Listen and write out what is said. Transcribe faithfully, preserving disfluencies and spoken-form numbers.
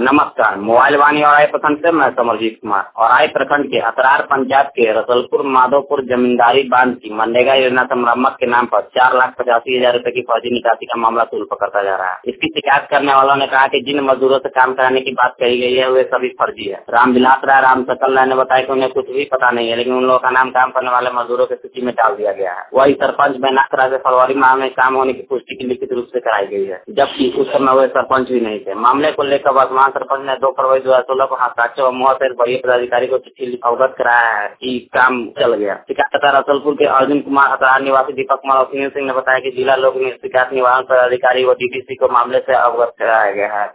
नमस्कार। मोबाइल वाणी और आय प्रखंड से मैं समरजीत कुमार और आय प्रखंड के अतरार पंचायत के रसलपुर माधोपुर जमींदारी बांध की मनरेगा योजना से मरम्मत के नाम पर चार लाख पचासी हजार रूपए की फर्जी निकासी का मामला तुल पकड़ता जा रहा है। इसकी शिकायत करने वालों ने कहा कि जिन मजदूरों से काम कराने की बात कही गई है वे सभी फर्जी है। रामविलास राय, राम सकल राय ने बताया कि उन्हें कुछ भी पता नहीं है, लेकिन उन लोगों का नाम काम करने वाले मजदूरों की सूची में डाल दिया गया है। वही सरपंच बैनाथ राय से फरवरी माह में काम होने की पुष्टि की लिखित रूप से कराई गई है, जबकि उस समय वे सरपंच भी नहीं थे। मामले को लेकर वर्तमान सरपंच ने दो फरवरी दो हजार सोलह को हस्ताक्षर और मुहर पर बड़े पदाधिकारी को चिट्ठी अवगत कराया है कि काम चल गया। शिकायतकर्ता रसलपुर के अर्जुन कुमार, अतरार निवासी दीपक कुमार और सुनील सिंह ने बताया कि जिला लोक शिकायत निवारण पदाधिकारी व डीडीसी को मामले से अवगत कराया गया है।